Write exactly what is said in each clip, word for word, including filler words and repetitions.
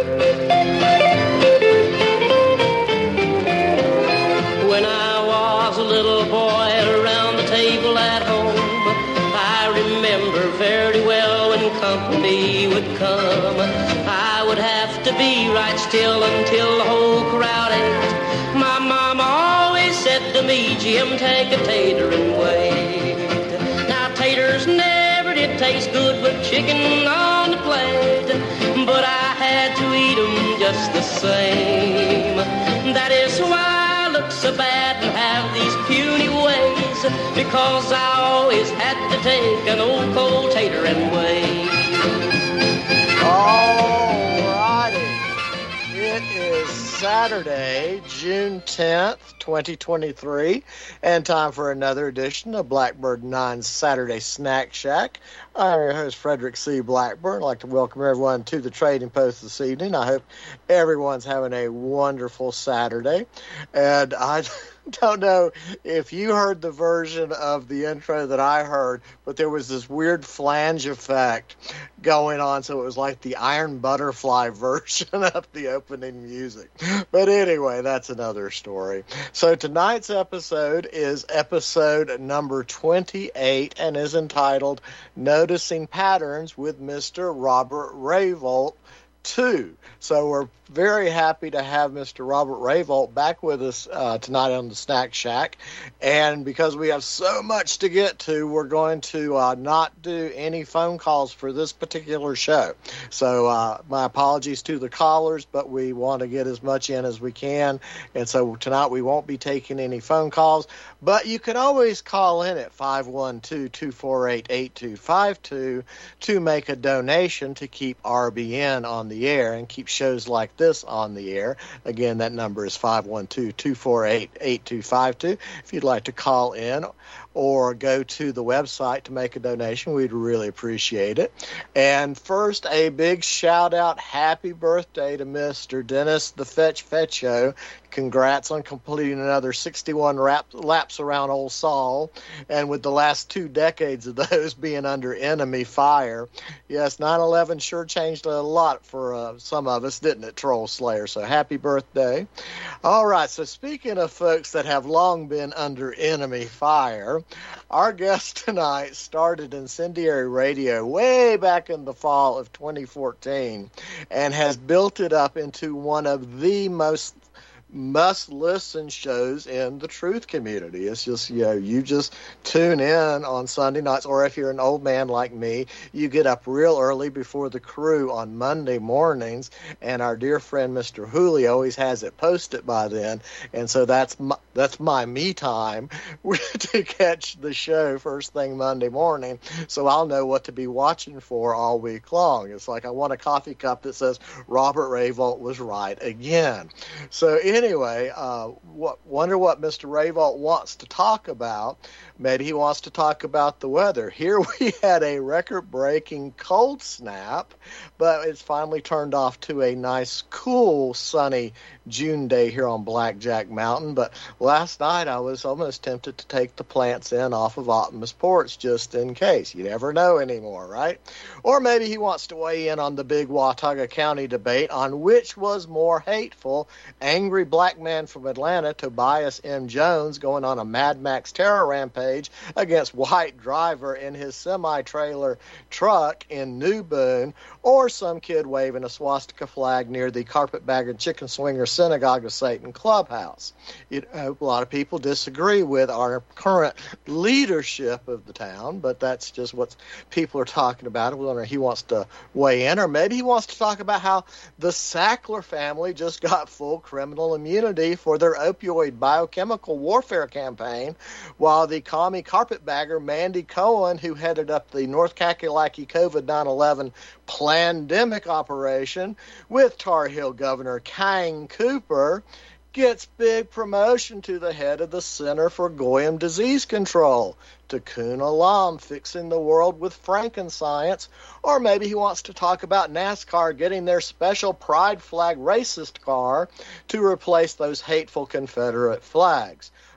When I was a little boy around the table at home, I remember very well when company would come. I would have to be right still until the whole crowd ate. My mama always said to me, Jim, take a tater and wait. Now taters never did taste good with chicken on the plate, but I had to eat 'em just the same. That is why I look so bad and have these puny ways, because I always had to take an old cold tater and wait. Alrighty. It is Saturday, June tenth, twenty twenty-three, and time for another edition of Blackbird nine's Saturday Snack Shack. I'm your host, Frederick C. Blackburn. I'd like to welcome everyone to the Trading Post this evening. I hope everyone's having a wonderful Saturday. And I don't know if you heard the version of the intro that I heard, but there was this weird flange effect going on, so it was like the Iron Butterfly version of the opening music. But anyway, that's another story. So tonight's episode is episode number twenty-eight and is entitled Noticing Patterns with Mister Robert Rayvolt two. So we're very happy to have Mister Robert Rayvolt back with us uh, tonight on the Snack Shack. And because we have so much to get to, we're going to uh, not do any phone calls for this particular show. So uh, my apologies to the callers, but we want to get as much in as we can. And so tonight we won't be taking any phone calls, but you can always call in at five one two, two four eight, eight two five two to make a donation to keep R B N on the air and keep shows like this on the air. Again, that number is five one two, two four eight, eight two five two. If you'd like to call in or go to the website to make a donation, we'd really appreciate it. And first, a big shout out, happy birthday to Mister Dennis the Fetch Fetcho. Congrats on completing another sixty-one rap, laps around Old Saul, and with the last two decades of those being under enemy fire. Yes, nine eleven sure changed a lot for uh, some of us, didn't it, Troll Slayer? So happy birthday. All right, so speaking of folks that have long been under enemy fire, our guest tonight started incendiary radio way back in the fall of twenty fourteen and has built it up into one of the most must-listen shows in the truth community. It's just, you know, you just tune in on Sunday nights, or if you're an old man like me, you get up real early before the crew on Monday mornings, and our dear friend Mister Hooley always has it posted by then, and so that's my, that's my me time to catch the show first thing Monday morning, so I'll know what to be watching for all week long. It's like I want a coffee cup that says Robert Rayvolt was right again. So anyway, Anyway, uh, what, wonder what Mister Rayvolt wants to talk about. Maybe he wants to talk about the weather. Here we had a record-breaking cold snap, but it's finally turned off to a nice, cool, sunny June day here on Blackjack Mountain. But last night I was almost tempted to take the plants in off of Optimus Porch just in case. You never know anymore, right? Or maybe he wants to weigh in on the big Watauga County debate on which was more hateful, angry black man from Atlanta, Tobias M. Jones, going on a Mad Max terror rampage against white driver in his semi-trailer truck in New Boone, or some kid waving a swastika flag near the Carpetbagger Chicken Swinger Synagogue of Satan clubhouse. You know, a lot of people disagree with our current leadership of the town, but that's just what people are talking about. Whether he wants to weigh in, or maybe he wants to talk about how the Sackler family just got full criminal immunity for their opioid biochemical warfare campaign, while the commie carpetbagger Mandy Cohen, who headed up the North Kakalaki COVID nine eleven pandemic operation with Tar Heel Governor Kang Cooper, gets big promotion to the head of the Center for Goyim Disease Control. Tikkun Olam, fixing the world with Frankenscience. Or maybe he wants to talk about NASCAR getting their special pride flag racist car to replace those hateful Confederate flags.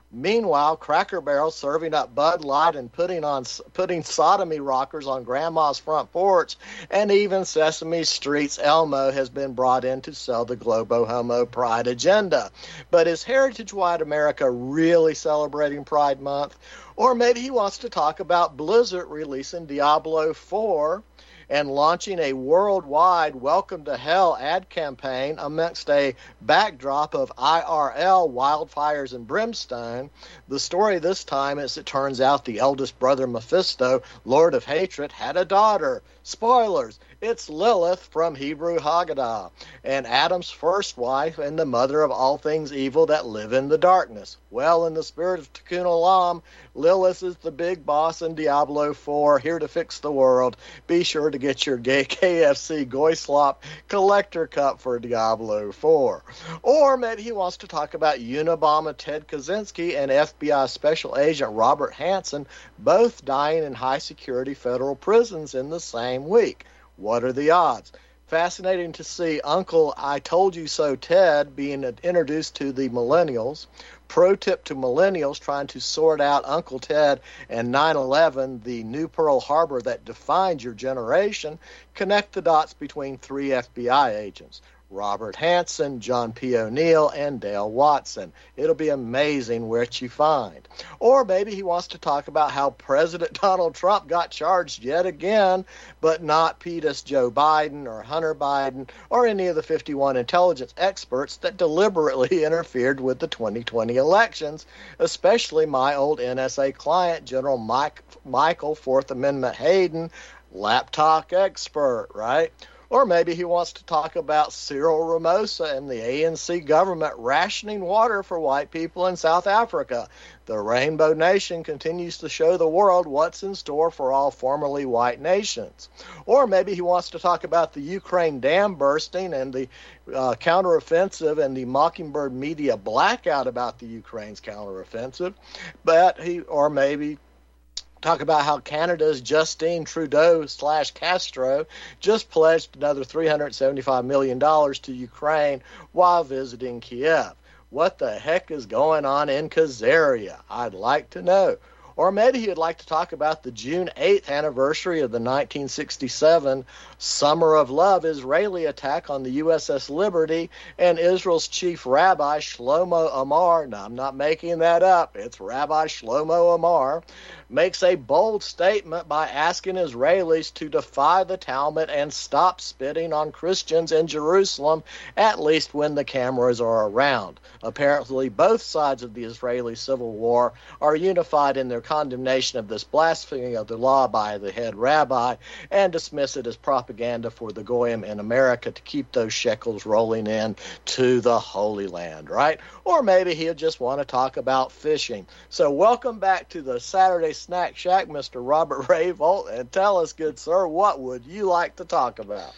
Meanwhile, Cracker Barrel serving up Bud Light and putting on putting sodomy rockers on Grandma's front porch, and even Sesame Street's Elmo has been brought in to sell the Globo Homo Pride agenda. But is Heritage White America really celebrating Pride Month? Or maybe he wants to talk about Blizzard releasing Diablo four and launching a worldwide Welcome to Hell ad campaign amidst a backdrop of I R L wildfires and brimstone. The story this time is it turns out the eldest brother Mephisto, Lord of Hatred, had a daughter. Spoilers, it's Lilith from Hebrew Haggadah, and Adam's first wife and the mother of all things evil that live in the darkness. Well, in the spirit of Tikkun Olam, Lilith is the big boss in Diablo four, here to fix the world. Be sure to get your gay K F C Goy Slop collector cup for Diablo four. Or maybe he wants to talk about Unabomber Ted Kaczynski and F B I Special Agent Robert Hansen both dying in high-security federal prisons in the same week. What are the odds? Fascinating to see Uncle I Told You So Ted being introduced to the millennials. Pro tip to millennials trying to sort out Uncle Ted and nine eleven, the new Pearl Harbor that defined your generation. Connect the dots between three F B I agents. Robert Hansen, John P. O'Neill, and Dale Watson. It'll be amazing what you find. Or maybe he wants to talk about how President Donald Trump got charged yet again, but not P D U S Joe Biden or Hunter Biden or any of the fifty-one intelligence experts that deliberately interfered with the twenty twenty elections, especially my old N S A client, General Mike, Michael Fourth Amendment Hayden, laptop expert, right? Or maybe he wants to talk about Cyril Ramaphosa and the A N C government rationing water for white people in South Africa. The Rainbow Nation continues to show the world what's in store for all formerly white nations. Or maybe he wants to talk about the Ukraine dam bursting and the uh, counteroffensive and the Mockingbird media blackout about the Ukraine's counteroffensive. But he, or maybe talk about how Canada's Justine Trudeau slash Castro just pledged another three hundred seventy-five million dollars to Ukraine while visiting Kiev. What the heck is going on in Khazaria? I'd like to know. Or maybe he'd like to talk about the June eighth anniversary of the nineteen sixty-seven Summer of Love Israeli attack on the U S S Liberty, and Israel's chief rabbi, Shlomo Amar, now I'm not making that up, it's Rabbi Shlomo Amar, makes a bold statement by asking Israelis to defy the Talmud and stop spitting on Christians in Jerusalem, at least when the cameras are around. Apparently, both sides of the Israeli civil war are unified in their condemnation of this blasphemy of the law by the head rabbi and dismiss it as propaganda for the Goyim in America to keep those shekels rolling in to the Holy Land, right? Or maybe he'll just want to talk about fishing. So welcome back to the Saturday Snack Shack, Mister Robert Rayvolt, and tell us, good sir, what would you like to talk about?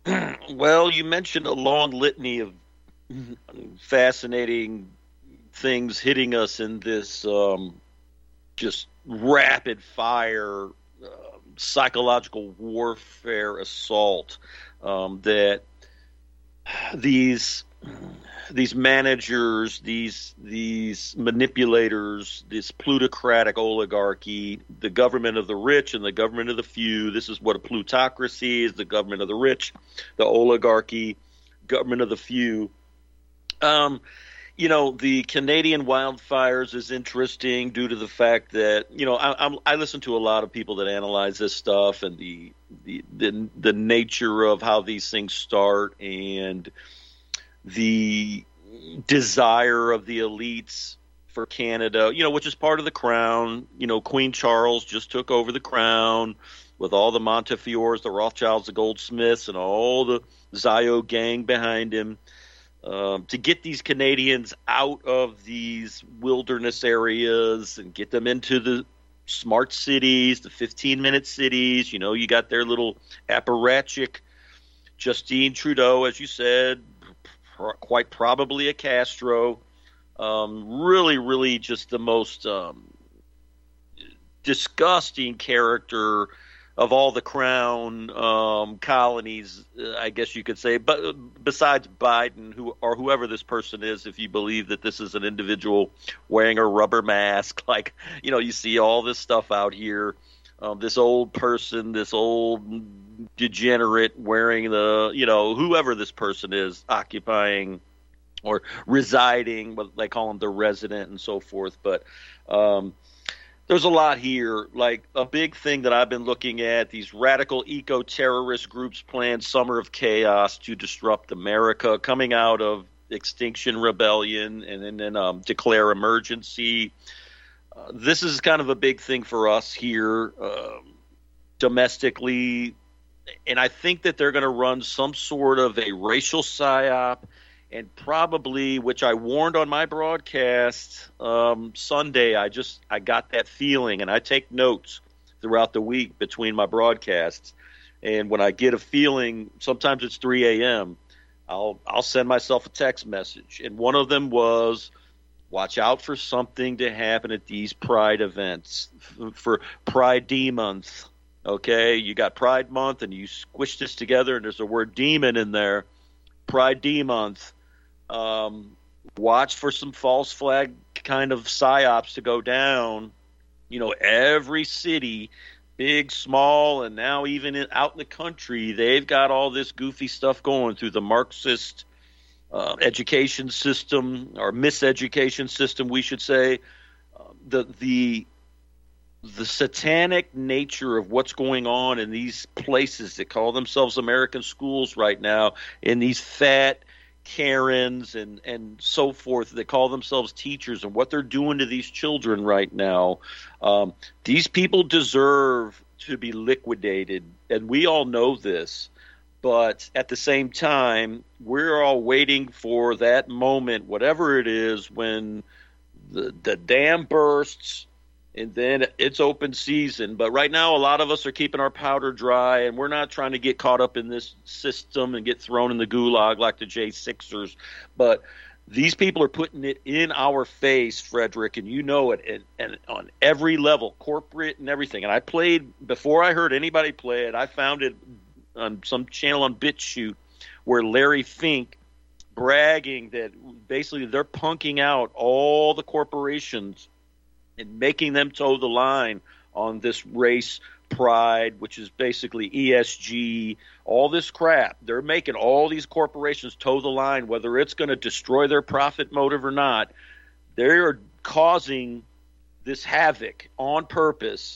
Well, you mentioned a long litany of fascinating things hitting us in this um, just rapid fire uh, psychological warfare assault um, that these these managers, these these manipulators, this plutocratic oligarchy, the government of the rich and the government of the few. This is what a plutocracy is: the government of the rich, the oligarchy, government of the few. Um, you know, the Canadian wildfires is interesting due to the fact that, you know, I, I'm, I listen to a lot of people that analyze this stuff and the, the the the nature of how these things start and the desire of the elites for Canada, you know, which is part of the crown. You know, Queen Charles just took over the crown with all the Montefiores, the Rothschilds, the Goldsmiths, and all the Zio gang behind him. Um, to get these Canadians out of these wilderness areas and get them into the smart cities, the fifteen-minute cities. You know, you got their little apparatchik Justine Trudeau, as you said, pr- quite probably a Castro. Um, really, really just the most um, disgusting character of all the crown um, colonies, uh, I guess you could say, but besides Biden, who or whoever this person is, if you believe that this is an individual wearing a rubber mask, like, you know, you see all this stuff out here, um, this old person, this old degenerate wearing the, you know, whoever this person is occupying or residing, what they call them, the resident and so forth. But um, there's a lot here. Like a big thing that I've been looking at, these radical eco-terrorist groups plan Summer of Chaos to disrupt America, coming out of Extinction Rebellion and, and then um, declare emergency. Uh, this is kind of a big thing for us here um, domestically. And I think that they're going to run some sort of a racial psyop, and probably, which I warned on my broadcast um, Sunday, I just I got that feeling, and I take notes throughout the week between my broadcasts. And when I get a feeling, sometimes it's three a.m., I'll I'll send myself a text message, and one of them was, watch out for something to happen at these Pride events for Pride D Month. Okay, you got Pride Month, and you squish this together, and there's the word demon in there. Pride D Month. Um, watch for some false flag kind of psyops to go down. You know, every city, big, small, and now even in, out in the country, they've got all this goofy stuff going through the Marxist uh, education system, or miseducation system, we should say. Uh, the the the satanic nature of what's going on in these places that call themselves American schools right now, in these fat Karens and, and so forth that call themselves teachers, and what they're doing to these children right now. Um, these people deserve to be liquidated, and we all know this. But at the same time, we're all waiting for that moment, whatever it is, when the, the dam bursts, and then it's open season. But right now, a lot of us are keeping our powder dry, and we're not trying to get caught up in this system and get thrown in the gulag like the J sixers. But these people are putting it in our face, Frederick, and you know it, and, and on every level, corporate and everything. And I played, before I heard anybody play it, I found it on some channel on BitChute where Larry Fink bragging that basically they're punking out all the corporations and making them toe the line on this race pride, which is basically E S G, all this crap. They're making all these corporations toe the line, whether it's going to destroy their profit motive or not. They're causing this havoc on purpose,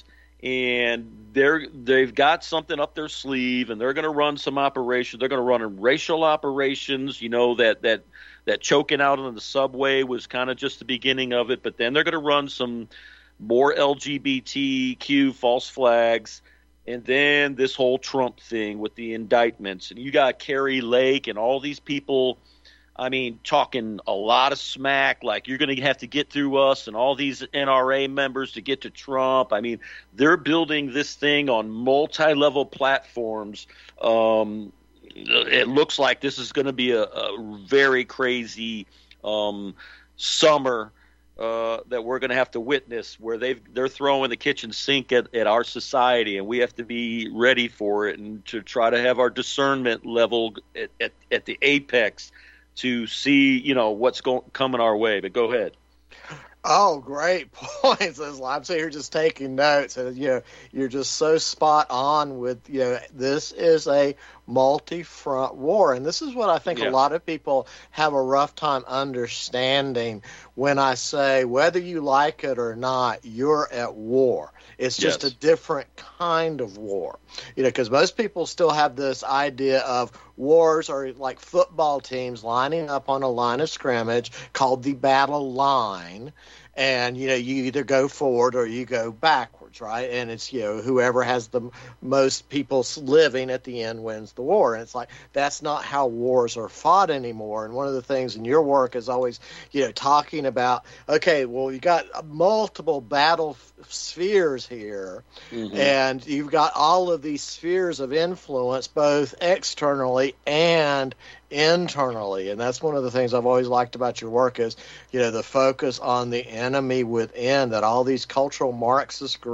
and they're they've got something up their sleeve, and they're going to run some operations. They're going to run racial operations. You know, that that that choking out on the subway was kind of just the beginning of it, but then they're going to run some more L G B T Q false flags, and then this whole Trump thing with the indictments. And you got Kari Lake and all these people, I mean, talking a lot of smack, like you're going to have to get through us and all these N R A members to get to Trump. I mean, they're building this thing on multi-level platforms. Um, it looks like this is going to be a, a very crazy um, summer uh, that we're going to have to witness, where they've, they're throwing the kitchen sink at, at our society, and we have to be ready for it and to try to have our discernment level at, at, at the apex to see, you know, what's going coming our way. But go ahead. Oh, great points. I'm sitting here just taking notes, and you know, you're just so spot on with, you know, this is a multi-front war, and this is what I think yeah. a lot of people have a rough time understanding when I say, whether you like it or not, you're at war. It's just yes. a different kind of war, you know, because most people still have this idea of wars are like football teams lining up on a line of scrimmage called the battle line. And, you know, you either go forward or you go backwards, right? And it's, you know, whoever has the most people living at the end wins the war. And it's like, that's not how wars are fought anymore. And one of the things in your work is always, you know, talking about, okay, well, you got multiple battle spheres here, mm-hmm. and you've got all of these spheres of influence, both externally and internally. And that's one of the things I've always liked about your work is, you know, the focus on the enemy within, that all these cultural Marxist groups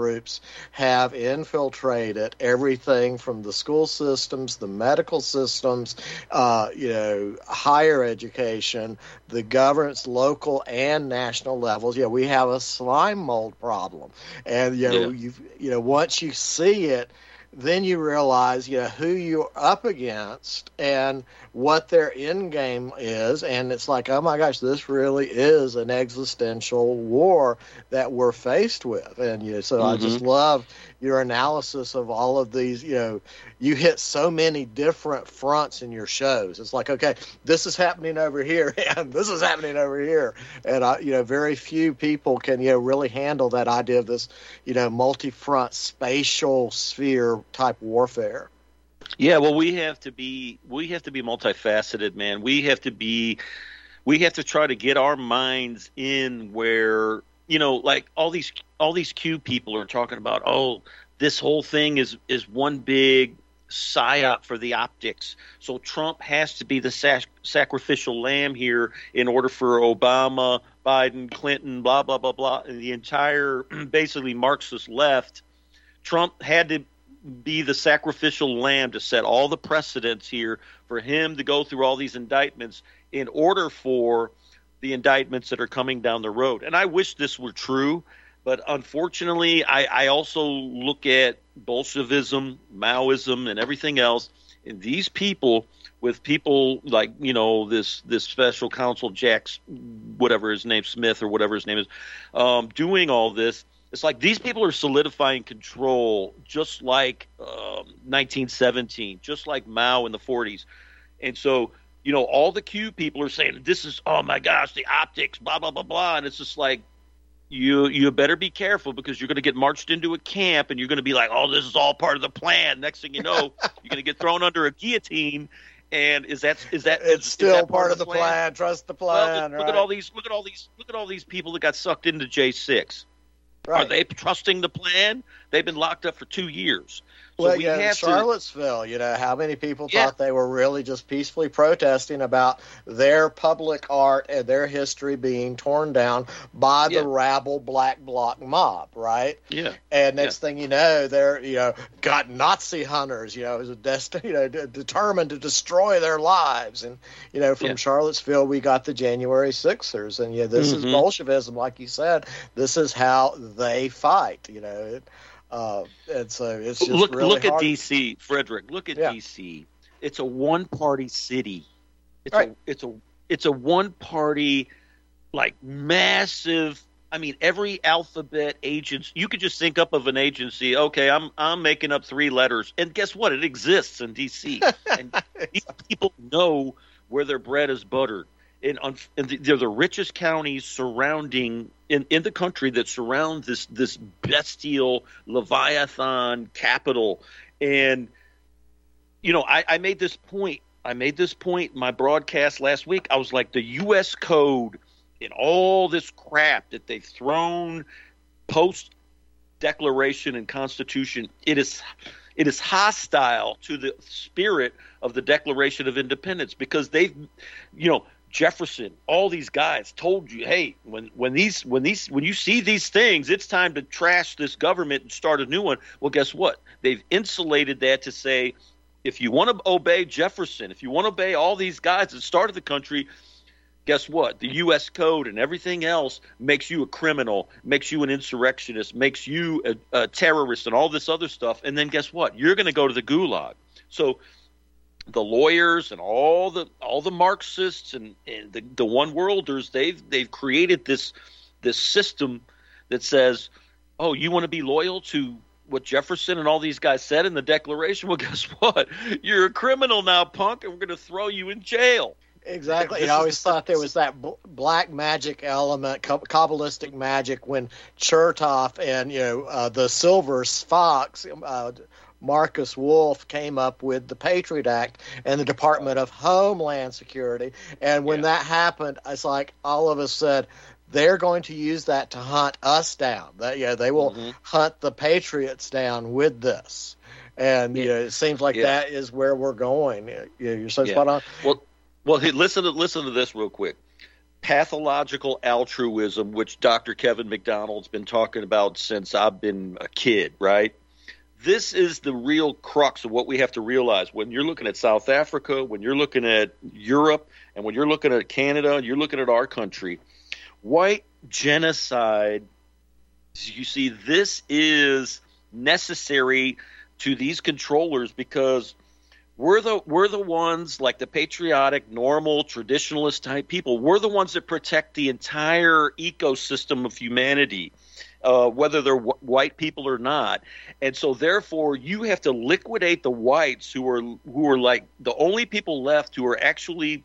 groups have infiltrated everything from the school systems, the medical systems, uh, you know, higher education, the government's local and national levels. Yeah, we have a slime mold problem, and you know, Yeah. you you know, once you see it, then you realize, you know, who you're up against and what their end game is, and it's like, oh my gosh, this really is an existential war that we're faced with. And you know, so Mm-hmm. I just love your analysis of all of these. You know, you hit so many different fronts in your shows. It's like, okay, this is happening over here, and this is happening over here, and I, you know, very few people can, you know, really handle that idea of this, you know, multi-front spatial sphere type warfare. Yeah, well, we have to be we have to be multifaceted, man. We have to be we have to try to get our minds in where, you know, like all these all these Q people are talking about, oh, this whole thing is is one big psyop for the optics. So Trump has to be the sac- sacrificial lamb here in order for Obama, Biden, Clinton, blah blah blah blah, and the entire basically Marxist left. Trump had to be the sacrificial lamb to set all the precedents here for him to go through all these indictments in order for the indictments that are coming down the road. And I wish this were true, but unfortunately, I, I also look at Bolshevism, Maoism, and everything else, and these people with people like, you know, this this special counsel, Jack, whatever his name, Smith or whatever his name is, um, doing all this. It's like these people are solidifying control just like um, nineteen seventeen, just like Mao in the forties. And so, you know, all the Q people are saying, this is, oh my gosh, the optics, blah, blah, blah, blah. And it's just like, you you better be careful because you're going to get marched into a camp and you're going to be like, oh, this is all part of the plan. Next thing you know, you're going to get thrown under a guillotine. And is that is that It's is still that part of the plan? plan? Trust the Well, plan. look right? at all these look at all these look at all these people that got sucked into J six. Right. Are they trusting the plan? They've been locked up for two years. So well, we yeah, have Charlottesville, you know, how many people Yeah. thought they were really just peacefully protesting about their public art and their history being torn down by the Yeah. rabble black bloc mob, right? to yeah. And next thing you know, they're, you know, got Nazi hunters, you know, as a destiny, you know, d- determined to destroy their lives. And, you know, from Yeah. Charlottesville, we got the January Sixers. And, yeah, this is Mhm. Bolshevism, like you said. This is how they fight, you know. It, uh, and so it's just Look really look hard. at D C, Frederick. Look at Yeah. D C. It's a one party city. It's Right. a it's a it's a one party, like massive. I mean, every alphabet agency you could just think up of an agency. Okay, I'm I'm making up three letters, and guess what? It exists in D C. And these people know where their bread is buttered. And, on, and they're the richest counties surrounding in, in the country that surround this this bestial Leviathan capital. And you know, I, I made this point. I made this point in my broadcast last week. I was like, the U S code and all this crap that they've thrown post Declaration and Constitution, it is it is hostile to the spirit of the Declaration of Independence because they've, you know, Jefferson, all these guys told you, hey, when when these when these when you see these things, it's time to trash this government and start a new one. Well, guess what? They've insulated that to say, if you want to obey Jefferson, if you want to obey all these guys that started the country, guess what? The U S code and everything else makes you a criminal, makes you an insurrectionist, makes you a, a terrorist and all this other stuff. And then guess what? You're going to go to the gulag. So the lawyers and all the all the Marxists and, and the, the one worlders, they've they've created this this system that says, oh, you want to be loyal to what Jefferson and all these guys said in the Declaration? Well, guess what? You're a criminal now, punk, and we're going to throw you in jail. Exactly. This I is always the- thought there was that b- black magic element, Kab- Kabbalistic magic, when Chertoff and, you know, uh, the Silver Fox, uh, Marcus Wolf, came up with the Patriot Act and the Department of Homeland Security. And when Yeah. that happened, it's like all of us said, they're going to use that to hunt us down. That, yeah, they will Mhm. hunt the Patriots down with this. And, you Yeah. know, it seems like Yeah. that is where we're going. You know, you're so Yeah. spot on. Well, well, hey, listen to listen to this real quick. pathological altruism, which Doctor Kevin McDonald's been talking about since I've been a kid, right? This is the real crux of what we have to realize. When you're looking at South Africa, when you're looking at Europe, and when you're looking at Canada, and you're looking at our country, white genocide, you see, this is necessary to these controllers because we're the we're the ones, like the patriotic, normal, traditionalist type people, we're the ones that protect the entire ecosystem of humanity. Uh, whether they're wh- white people or not, and so therefore you have to liquidate the whites who are who are like the only people left who are actually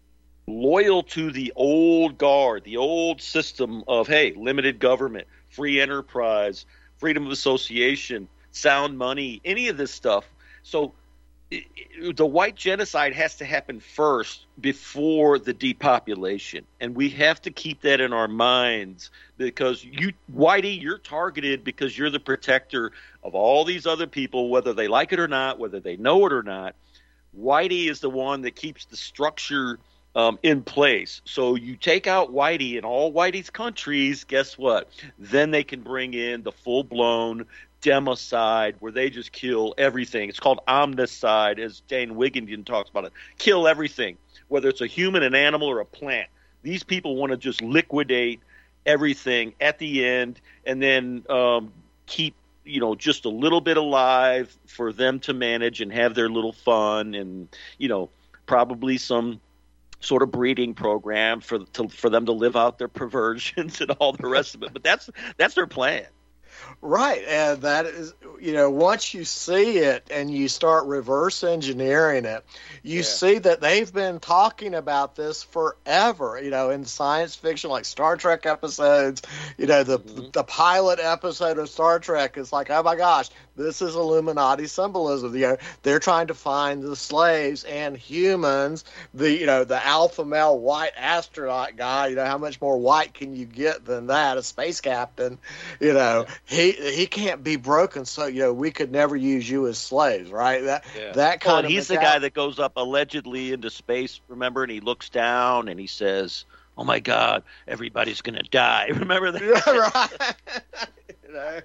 loyal to the old guard, the old system of hey, limited government, free enterprise, freedom of association, sound money, any of this stuff. So it, it, the white genocide has to happen first before the depopulation, and we have to keep that in our minds because you, Whitey, you're targeted because you're the protector of all these other people, whether they like it or not, whether they know it or not. Whitey is the one that keeps the structure um, in place. So you take out Whitey in all Whitey's countries, guess what? Then they can bring in the full-blown democide where they just kill everything. It's called omnicide, as Dane Wigington talks about it. Kill everything, whether it's a human, an animal, or a plant. These people want to just liquidate everything at the end and then um, keep, you know, just a little bit alive for them to manage and have their little fun and, you know, probably some sort of breeding program for to, for them to live out their perversions and all the rest of it. But that's that's their plan. Right, and that is, you know, once you see it and you start reverse engineering it, you yeah. see that they've been talking about this forever, you know, in science fiction, like Star Trek episodes, you know, the mm-hmm. the pilot episode of Star Trek is like, oh my gosh, this is Illuminati symbolism. You know, they're trying to find the slaves and humans, the, you know, the alpha male white astronaut guy, you know, how much more white can you get than that, a space captain, you know, yeah. he he can't be broken, so, you know, we could never use you as slaves, right? That yeah. that kind well, of he's mentality. The guy that goes up allegedly into space, remember, and he looks down and he says, oh my God, everybody's going to die. Remember that? Yeah, right. You know?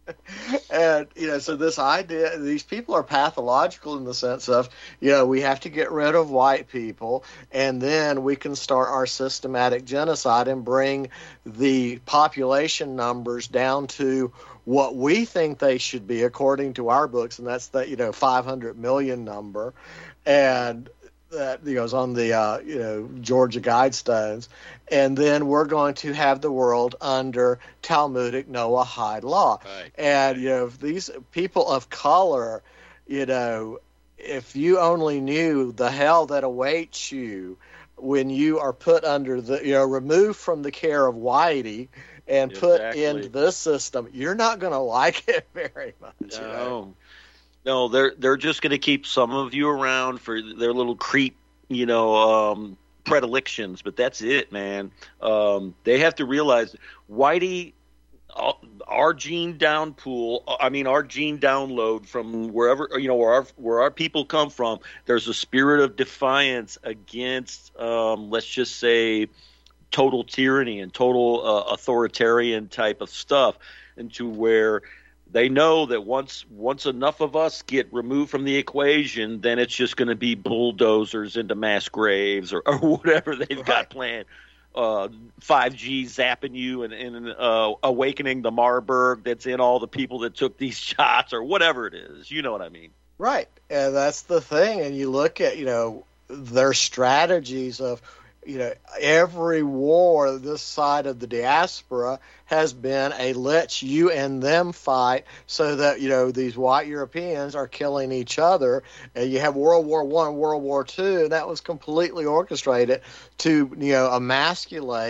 And, you know, so this idea, these people are pathological in the sense of, you know, we have to get rid of white people, and then we can start our systematic genocide and bring the population numbers down to what we think they should be according to our books, and that's the, you know, five hundred million number. And that goes on the, uh, you know, Georgia Guidestones. And then we're going to have the world under Talmudic Noahide law. Right. And, you know, if these people of color, you know, if you only knew the hell that awaits you when you are put under the, you know, removed from the care of Whitey and exactly. put into this system, you're not going to like it very much. No. You know? No, they're they're just going to keep some of you around for their little creep, you know, um, predilections, but that's it, man. Um, they have to realize Whitey, uh, our gene down pool, I mean, our gene download from wherever, you know, where our where our people come from. There's a spirit of defiance against, um, let's just say, total tyranny and total uh, authoritarian type of stuff, into where they know that once once enough of us get removed from the equation, then it's just going to be bulldozers into mass graves or, or whatever they've right. got planned. Uh, five G zapping you and, and uh, awakening the Marburg that's in all the people that took these shots or whatever it is. You know what I mean? Right. And that's the thing. And you look at, you know, their strategies of, you know, every war this side of the diaspora has been a let's you and them fight so that, you know, these white Europeans are killing each other. And you have World War One, World War Two, and that was completely orchestrated to, you know, emasculate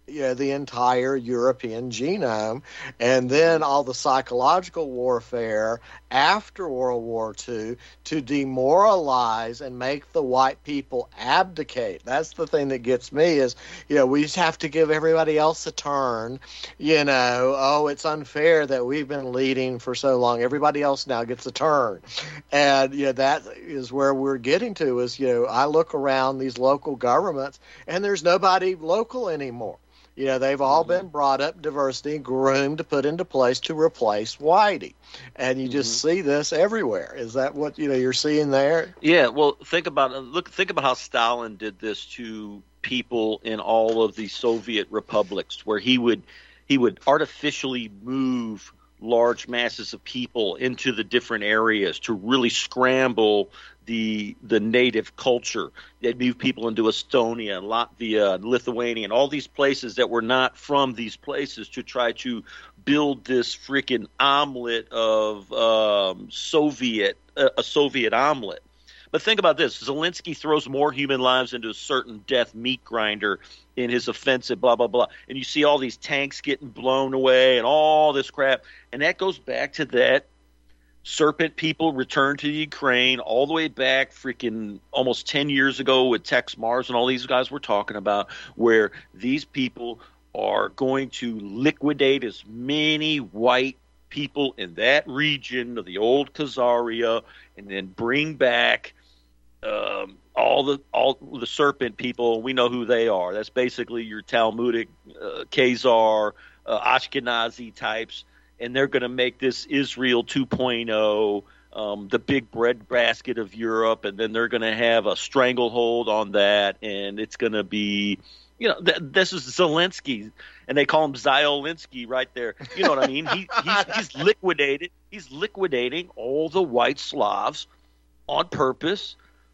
you know, the entire European genome, and then all the psychological warfare after World War Two to demoralize and make the white people abdicate. That's the thing that gets me is, you know, we just have to give everybody else a turn. You know, oh, it's unfair that we've been leading for so long. Everybody else now gets a turn. And, you know, that is where we're getting to is, you know, I look around these local governments and there's nobody local anymore. You know, they've all mm-hmm. been brought up, diversity, groomed, put into place to replace Whitey. And you mm-hmm. just see this everywhere. Is that what, you know, you're seeing there? Yeah, well, think about look think about how Stalin did this to people in all of the Soviet republics, where he would he would artificially move large masses of people into the different areas to really scramble the the native culture. They'd move people into Estonia, Latvia, Lithuania, and all these places that were not from these places to try to build this freaking omelet of um, Soviet, uh, a Soviet omelet. But think about this. Zelensky throws more human lives into a certain death meat grinder in his offensive, blah, blah, blah. And you see all these tanks getting blown away and all this crap. And that goes back to that serpent people returned to Ukraine all the way back freaking almost ten years ago with Tex Mars and all these guys we're talking about, where these people are going to liquidate as many white people in that region of the old Khazaria and then bring back um, all the all the serpent people. We know who they are. That's basically your Talmudic, uh, Khazar, uh, Ashkenazi types. And they're going to make this Israel two point oh, um, the big breadbasket of Europe, and then they're going to have a stranglehold on that, and it's going to be, you know, th- this is Zelensky, and they call him Ziolinski right there. You know what I mean? He, he's, he's liquidated. He's liquidating all the white Slavs on purpose,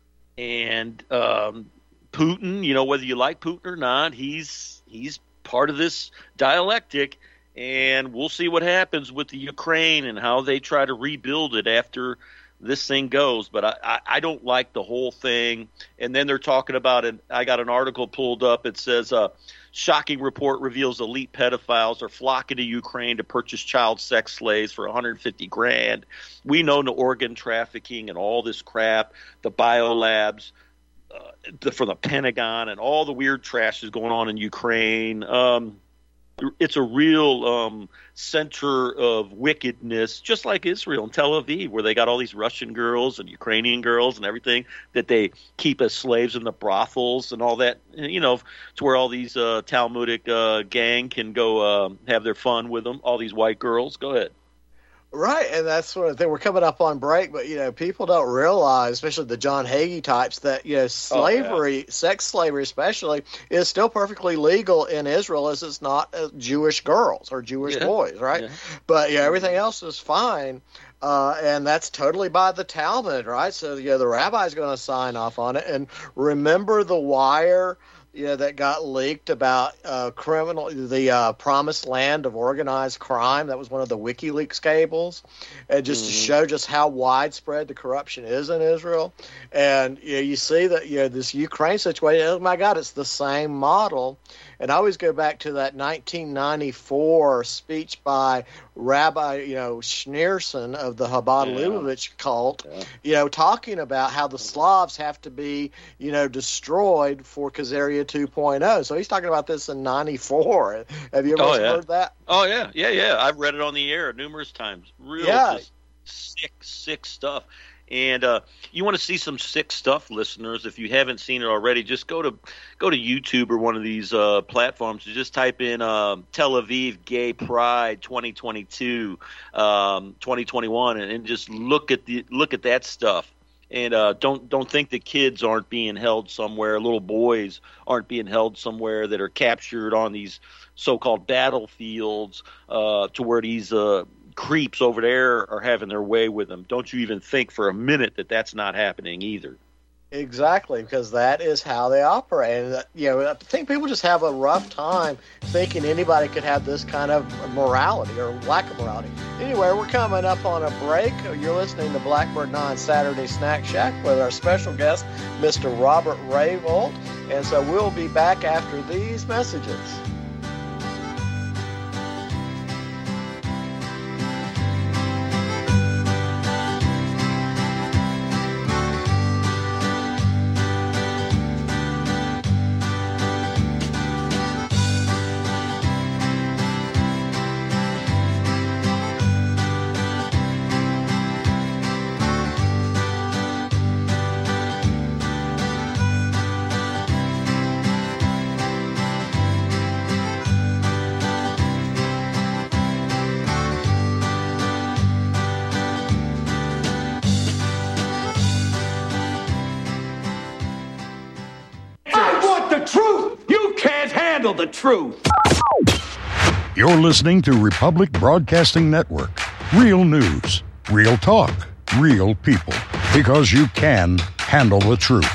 and um, Putin, you know, whether you like Putin or not, he's he's part of this dialectic. And we'll see what happens with the Ukraine and how they try to rebuild it after this thing goes. But I, I, I don't like the whole thing. And then they're talking about it. I got an article pulled up. It says, uh, shocking report reveals elite pedophiles are flocking to Ukraine to purchase child sex slaves for one hundred fifty grand. We know the organ trafficking and all this crap, the biolabs, uh, the, for the Pentagon, and all the weird trash is going on in Ukraine. Um, It's a real um, center of wickedness, just like Israel and Tel Aviv, where they got all these Russian girls and Ukrainian girls and everything that they keep as slaves in the brothels and all that, you know, to where all these uh, Talmudic uh, gang can go uh, have their fun with them, all these white girls. Go ahead. Right, and that's sort of thing. We're coming up on break, but, you know, people don't realize, especially the John Hagee types, that, you know, slavery, oh, yeah. sex slavery especially, is still perfectly legal in Israel as it's not uh, Jewish girls or Jewish yeah. boys, right? Yeah. But, yeah, everything else is fine, uh, and that's totally by the Talmud, right? So, yeah, the rabbi's going to sign off on it. And remember the wire Yeah, that got leaked about uh, criminal, the uh, promised land of organized crime. That was one of the WikiLeaks cables, and just mm-hmm. to show just how widespread the corruption is in Israel. And you know, you see that you know this Ukraine situation. Oh my God, it's the same model. And I always go back to that nineteen ninety-four speech by Rabbi, you know, Schneerson of the Chabad yeah. Lubavitch cult, yeah. you know, talking about how the Slavs have to be, you know, destroyed for Khazaria two point oh. So he's talking about this in ninety-four. Have you ever oh, yeah. heard that? Oh, yeah. Yeah, yeah. I've read it on the air numerous times. Real yeah. just sick, sick stuff. And uh, you want to see some sick stuff, listeners. If you haven't seen it already, just go to go to YouTube or one of these uh, platforms. Just type in uh, Tel Aviv Gay Pride twenty twenty-two, um, twenty twenty-one, and, and just look at the look at that stuff. And uh, don't don't think the kids aren't being held somewhere. Little boys aren't being held somewhere that are captured on these so-called battlefields uh, to where these uh, creeps over there are having their way with them. Don't you even think for a minute that that's not happening either. Exactly, because that is how they operate. And, you know, I think people just have a rough time thinking anybody could have this kind of morality or lack of morality. Anyway, we're coming up on a break. You're listening to Blackbird nine Saturday Snack Shack with our special guest, Mister Robert Rayvold. And so we'll be back after these messages. handle the truth. You're listening to Republic Broadcasting Network. Real news, real talk, real people. Because you can handle the truth.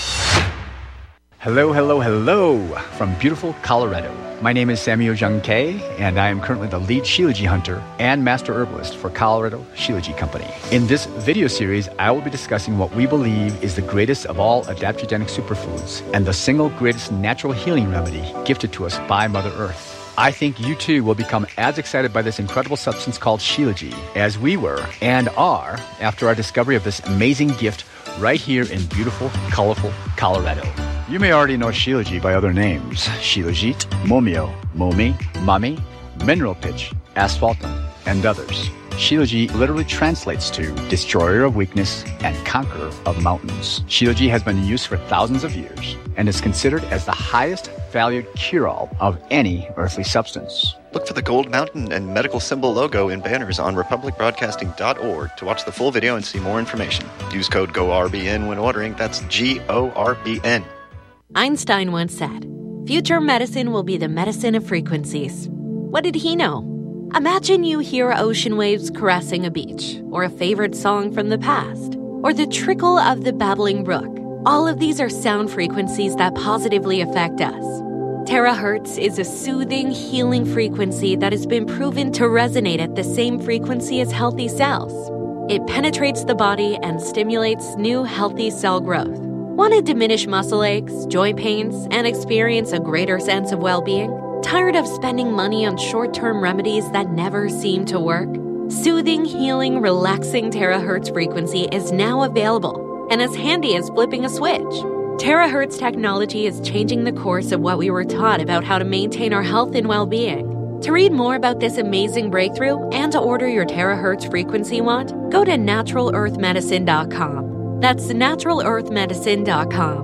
Hello, hello, hello from beautiful Colorado. My name is Samuel Jung Kay, and I am currently the lead Shilajit hunter and master herbalist for Colorado Shilajit Company. In this video series, I will be discussing what we believe is the greatest of all adaptogenic superfoods and the single greatest natural healing remedy gifted to us by Mother Earth. I think you too will become as excited by this incredible substance called Shilajit as we were and are after our discovery of this amazing gift right here in beautiful, colorful Colorado. You may already know Shilajit by other names: Shilajit, Momio, Momi, Mami, Mineral Pitch, Asphaltum, and others. Shilajit literally translates to destroyer of weakness and conqueror of mountains. Shilajit has been in use for thousands of years and is considered as the highest valued cure-all of any earthly substance. Look for the Gold Mountain and medical symbol logo in banners on republic broadcasting dot org to watch the full video and see more information. Use code G O R B N when ordering. That's G O R B N. Einstein once said, "Future medicine will be the medicine of frequencies." What did he know? Imagine you hear ocean waves caressing a beach, or a favorite song from the past, or the trickle of the babbling brook. All of these are sound frequencies that positively affect us. Terahertz is a soothing, healing frequency that has been proven to resonate at the same frequency as healthy cells. It penetrates the body and stimulates new healthy cell growth. Want to diminish muscle aches, joint pains, and experience a greater sense of well-being? Tired of spending money on short-term remedies that never seem to work? Soothing, healing, relaxing terahertz frequency is now available and as handy as flipping a switch. Terahertz technology is changing the course of what we were taught about how to maintain our health and well-being. To read more about this amazing breakthrough and to order your terahertz frequency wand, go to natural earth medicine dot com. That's natural earth medicine dot com.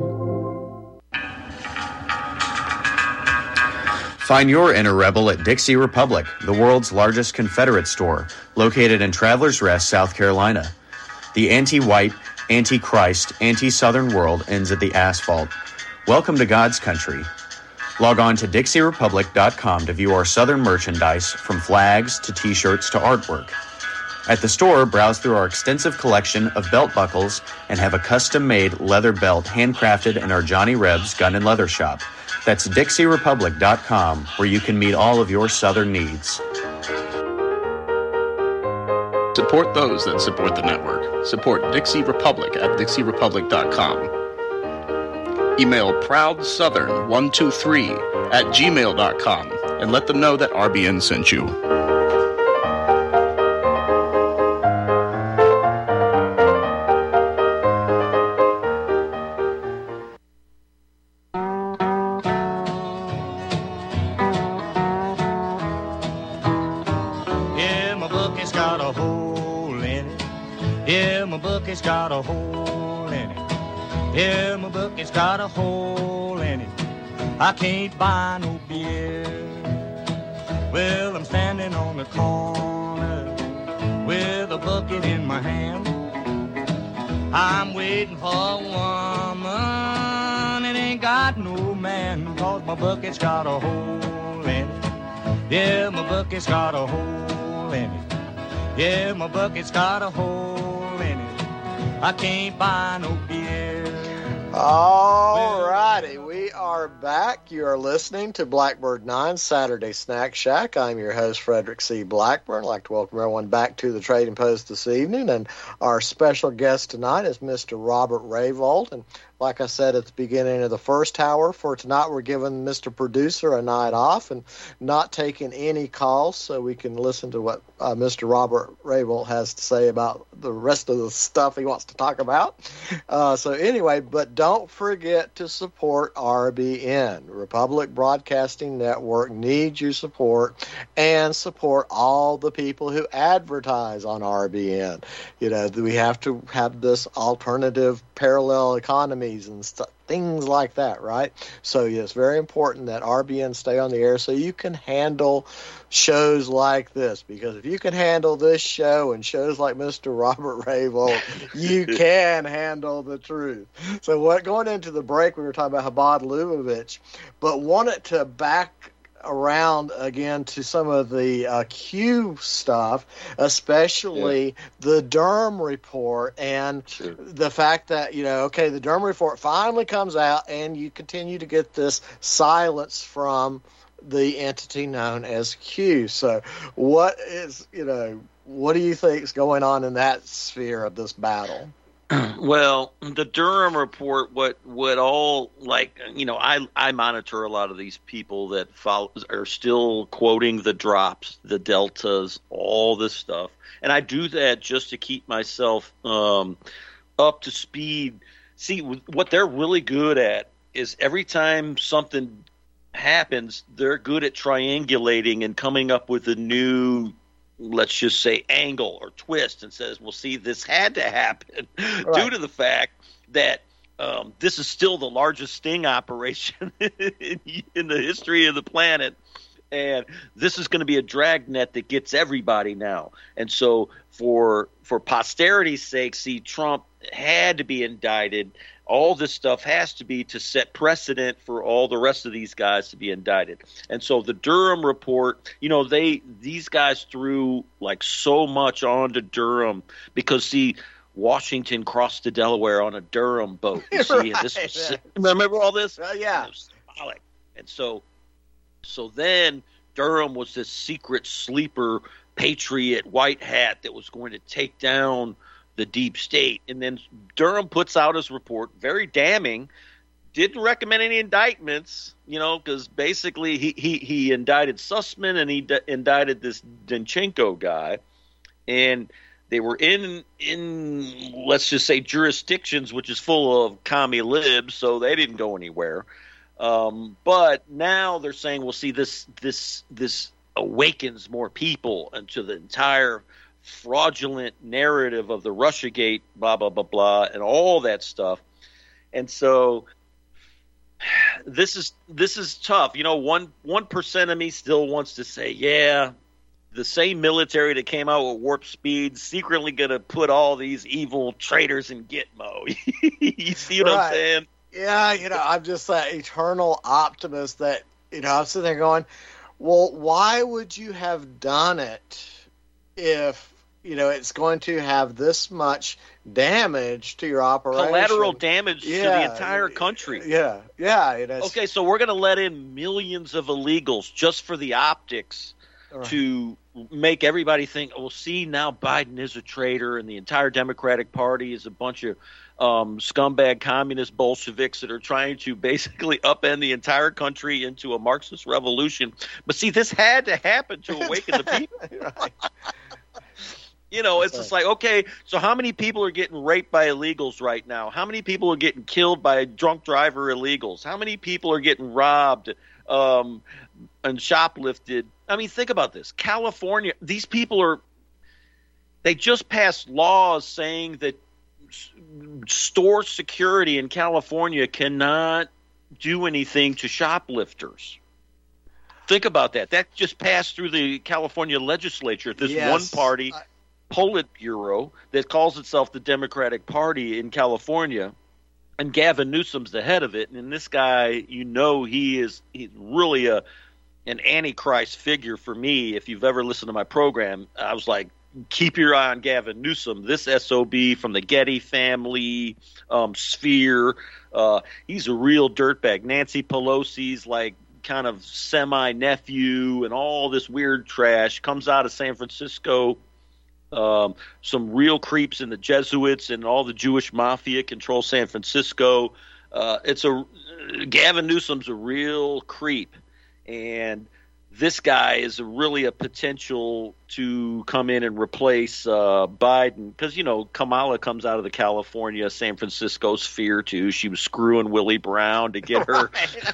Find your inner rebel at Dixie Republic, the world's largest Confederate store, located in Travelers Rest, South Carolina. The anti-white, anti-Christ, anti-Southern world ends at the asphalt. Welcome to God's country. Log on to dixie republic dot com to view our Southern merchandise, from flags to t-shirts to artwork. At the store, browse through our extensive collection of belt buckles and have a custom-made leather belt handcrafted in our Johnny Rebs Gun and Leather Shop. That's dixie republic dot com, where you can meet all of your Southern needs. Support those that support the network. Support Dixie Republic at dixie republic dot com. Email proud southern one two three at gmail dot com and let them know that R B N sent you. It's got a hole in it. Yeah, my bucket's got a hole in it. I can't buy no beer. Well, I'm standing on the corner with a bucket in my hand. I'm waiting for a woman. It ain't got no man, 'cause my bucket's got a hole in it. Yeah, my bucket's got a hole in it. Yeah, my bucket's got a hole in it. I can't buy no beer. All righty, we are back. You are listening to Blackbird nine Saturday Snack Shack. I'm your host, Frederick C. Blackburn. I'd like to welcome everyone back to the Trading Post this evening. And our special guest tonight is Mister Robert Rayvold. And like I said at the beginning of the first hour, for tonight we're giving Mister Producer a night off and not taking any calls, so we can listen to what uh, Mister Robert Rayvold has to say about the rest of the stuff he wants to talk about. Uh, so anyway, but don't forget to support R B N. Republic Broadcasting Network needs your support, and support all the people who advertise on R B N. You know, we have to have this alternative parallel economy attorneys and st- things like that, right? So yeah, it's very important that R B N stay on the air so you can handle shows like this, because if you can handle this show and shows like Mister Robert Raybould, you can handle the truth. So what going into the break, we were talking about Chabad Lubavitch, but wanted to back around again to some of the uh, Q stuff, especially yeah. the Durham report and sure. the fact that, you know, okay, the Durham report finally comes out and you continue to get this silence from the entity known as Q. So what is, you know, what do you think is going on in that sphere of this battle? Well, the Durham report, what what all, like, you know, I I monitor a lot of these people that follow, are still quoting the drops, the deltas, all this stuff. And I do that just to keep myself um, up to speed. See, what they're really good at is every time something happens, they're good at triangulating and coming up with a new, let's just say, angle or twist, and says, well, see, this had to happen right. due to the fact that um, this is still the largest sting operation in, in the history of the planet. And this is going to be a dragnet that gets everybody now. And so for for posterity's sake, see, Trump had to be indicted. All this stuff has to be to set precedent for all the rest of these guys to be indicted. And so the Durham report, you know, they these guys threw like so much onto Durham because, see, Washington crossed to Delaware on a Durham boat. You see, right. this was, remember all this? Uh, yeah. It was symbolic. And so, so then Durham was this secret sleeper patriot white hat that was going to take down the deep state. And then Durham puts out his report, very damning, didn't recommend any indictments, you know, because basically he, he, he indicted Sussman and he d- indicted this Danchenko guy. And they were in, in, let's just say, jurisdictions which is full of commie libs, so they didn't go anywhere. Um, but now they're saying, well, see, this this this awakens more people into the entire fraudulent narrative of the Russiagate, blah, blah, blah, blah, and all that stuff. And so this is this is tough. You know, one one percent of me still wants to say, yeah, the same military that came out with warp speed secretly going to put all these evil traitors in Gitmo. You see what right. I'm saying? Yeah, you know, I'm just that eternal optimist that, you know, I'm sitting there going, well, why would you have done it if, you know, it's going to have this much damage to your operation? Collateral damage yeah. to the entire country. Yeah, yeah. It is. Okay, so we're going to let in millions of illegals just for the optics right. to make everybody think, well, see, now Biden is a traitor and the entire Democratic Party is a bunch of um, scumbag communist Bolsheviks that are trying to basically upend the entire country into a Marxist revolution. But see, this had to happen to awaken the people. Right. You know, it's just like, okay, so how many people are getting raped by illegals right now? How many people are getting killed by drunk driver illegals? How many people are getting robbed um, and shoplifted? I mean, think about this. California, these people are – they just passed laws saying that store security in California cannot do anything to shoplifters. Think about that. That just passed through the California legislature. This yes. one party – Politburo that calls itself the Democratic Party in California, and Gavin Newsom's the head of it. And this guy, you know, he is he's really a an antichrist figure for me. If you've ever listened to my program, I was like, keep your eye on Gavin Newsom, this S O B from the Getty family um, sphere. Uh, he's a real dirtbag. Nancy Pelosi's like kind of semi-nephew and all this weird trash comes out of San Francisco. Um, some real creeps in the Jesuits and all the Jewish mafia control San Francisco. Uh, it's a Gavin Newsom's a real creep, and this guy is a really a potential to come in and replace uh, Biden because, you know, Kamala comes out of the California, San Francisco sphere too. She was screwing Willie Brown to get her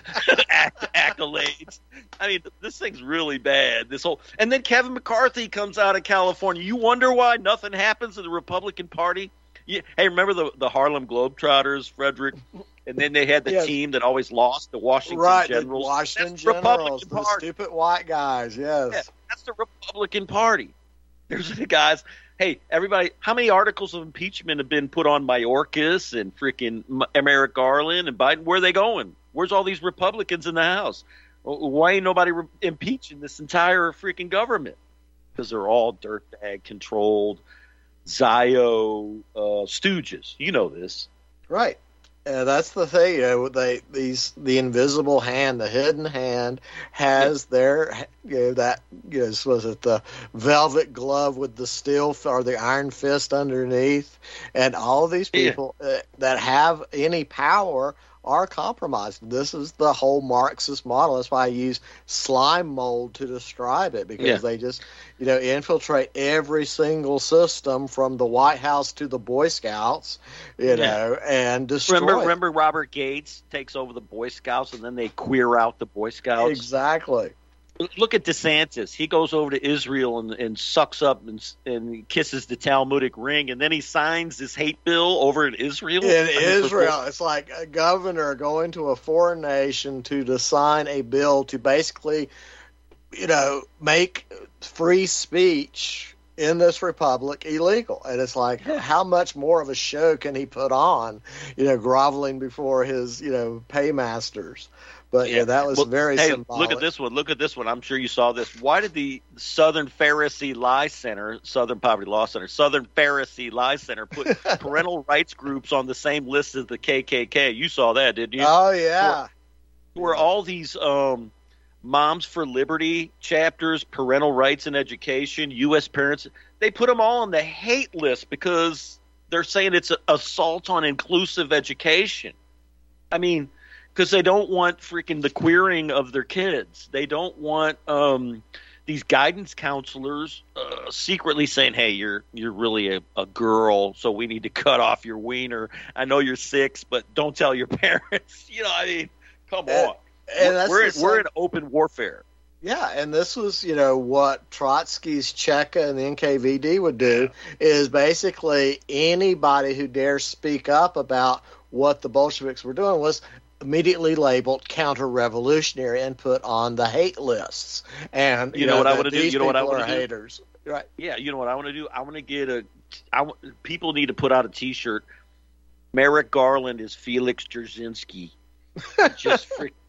accolades. I mean, this thing's really bad. This whole and then Kevin McCarthy comes out of California. You wonder why nothing happens in the Republican Party? You, hey, remember the the Harlem Globetrotters, Frederick? And then they had the Yes. team that always lost, the Washington Right, the Generals. Washington That's the Generals, Republican the Party. stupid white guys. Yes. Yeah, that's the Republican Party. There's the guys. Hey, everybody, how many articles of impeachment have been put on Mayorkas and freaking Merrick Garland and Biden? Where are they going? Where's all these Republicans in the House? Why ain't nobody re- impeaching this entire freaking government? Because they're all dirtbag controlled, Zio uh, stooges. You know this. Right. Uh, that's the thing. You know, they these the invisible hand, the hidden hand, has their you know that you know, was it the velvet glove with the steel or the iron fist underneath, and all of these people yeah. uh, that have any power are compromised. This is the whole Marxist model. That's why I use slime mold to describe it, because yeah. they just, you know, infiltrate every single system from the White House to the Boy Scouts, you yeah. know, and destroy. Remember, remember Robert Gates takes over the Boy Scouts and then they queer out the Boy Scouts? Exactly. Look at DeSantis. He goes over to Israel and, and sucks up and, and kisses the Talmudic ring, and then he signs this hate bill over in Israel. In Israel, it's like a governor going to a foreign nation to, to sign a bill to basically, you know, make free speech in this republic illegal. And it's like, how much more of a show can he put on, you know, groveling before his, you know, paymasters? But yeah, yeah that was well, very hey, symbolic. Look at this one. Look at this one. I'm sure you saw this. Why did the Southern Pharisee Lie Center, Southern Poverty Law Center, Southern Pharisee Lie Center put parental rights groups on the same list as the K K K? You saw that, didn't you? Oh, yeah. Where, where all these um, Moms for Liberty chapters, parental rights and education, U S parents, they put them all on the hate list because they're saying it's an assault on inclusive education. I mean, because they don't want freaking the queering of their kids. They don't want um, these guidance counselors uh, secretly saying, hey, you're you're really a, a girl, so we need to cut off your wiener. I know you're six, but don't tell your parents. You know, I mean, come and, on. And that's we're the we're same- in open warfare. Yeah, and this was, you know, what Trotsky's Cheka and the N K V D would do is basically anybody who dares speak up about what the Bolsheviks were doing was immediately labeled counter-revolutionary and put on the hate lists. And you, you know, know what I want to do? You know what I want to do? Haters. Right. Yeah, you know what I want to do? I want to get a I, people need to put out a T-shirt. Merrick Garland is Felix Dzerzhinsky. Just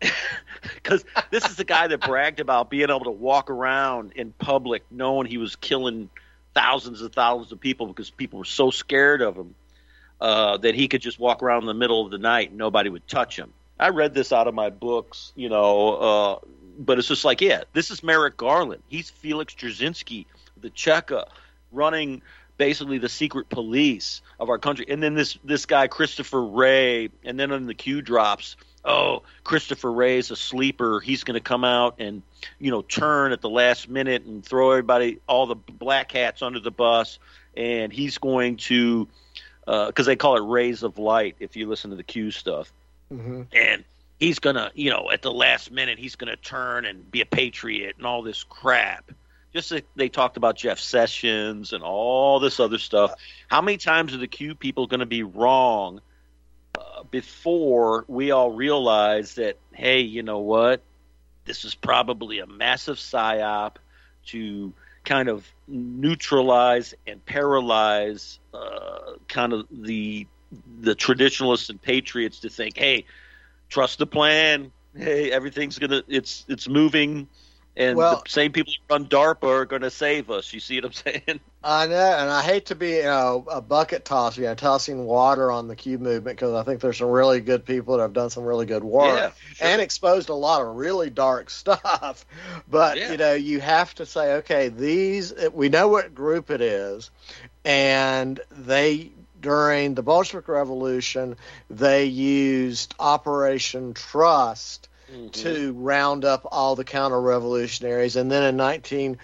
because this is the guy that bragged about being able to walk around in public knowing he was killing thousands and thousands of people because people were so scared of him uh, that he could just walk around in the middle of the night and nobody would touch him. I read this out of my books, you know, uh, but it's just like, yeah, this is Merrick Garland. He's Felix Dzerzhinsky, the Cheka, running basically the secret police of our country. And then this this guy, Christopher Wray, and then on the Q drops, oh, Christopher Wray's a sleeper. He's going to come out and, you know, turn at the last minute and throw everybody, all the black hats under the bus. And he's going to, because uh, they call it rays of light if you listen to the Q stuff. Mm-hmm. And he's going to, you know, at the last minute, he's going to turn and be a patriot and all this crap. Just like they talked about Jeff Sessions and all this other stuff. How many times are the Q people going to be wrong uh, before we all realize that, hey, you know what? This is probably a massive psyop to kind of neutralize and paralyze uh, kind of the the traditionalists and patriots to think, hey, trust the plan. Hey, everything's gonna it's it's moving. And well, the same people who run DARPA are going to save us. You see what I'm saying? I know, and I hate to be, you know, a bucket tosser, you know, tossing water on the Q movement, because I think there's some really good people that have done some really good work yeah, sure. and exposed a lot of really dark stuff. But, yeah. you know, you have to say, okay, these, we know what group it is, and they, during the Bolshevik Revolution, they used Operation Trust Mm-hmm. to round up all the counter-revolutionaries. And then in nineteen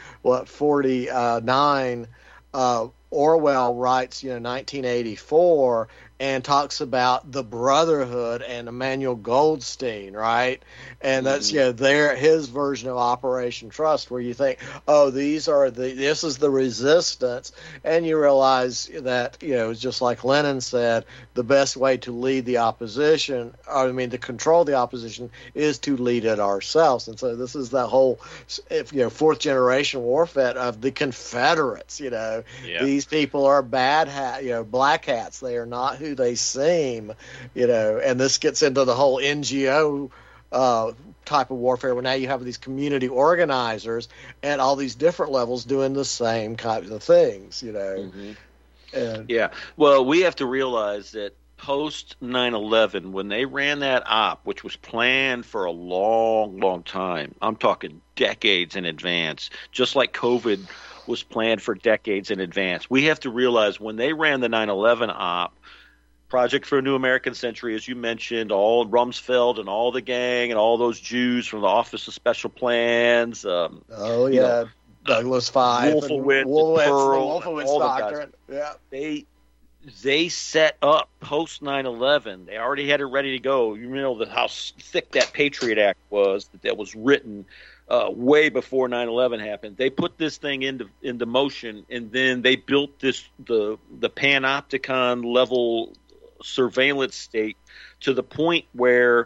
forty-nine, uh, Orwell writes, you know, nineteen eighty-four, and talks about the Brotherhood and Emmanuel Goldstein, right? And that's, you know, their his version of Operation Trust, where you think, oh, these are the this is the resistance, and you realize that, you know, just like Lenin said, the best way to lead the opposition, or, I mean, to control the opposition, is to lead it ourselves. And so this is that whole, if you know, fourth generation warfare of the Confederates. You know, yeah. These people are bad hat, you know, black hats. They are not who they seem, you know, and this gets into the whole N G O uh, type of warfare, where now you have these community organizers at all these different levels doing the same kinds of things, you know. Mm-hmm. And, yeah. Well, we have to realize that post nine eleven, when they ran that op, which was planned for a long, long time, I'm talking decades in advance, just like COVID was planned for decades in advance. We have to realize when they ran the nine eleven op, Project for a New American Century, as you mentioned, all Rumsfeld and all the gang and all those Jews from the Office of Special Plans. Um, oh, yeah. You know, Douglas Five. Wolfowitz, and Wolfowitz, Pearl, the Wolfowitz all the doctrine. guys. Yeah. They they set up post nine eleven. They already had it ready to go. You know the, how thick that Patriot Act was that, that was written uh, way before nine eleven happened. They put this thing into into motion, and then they built this the the panopticon level surveillance state to the point where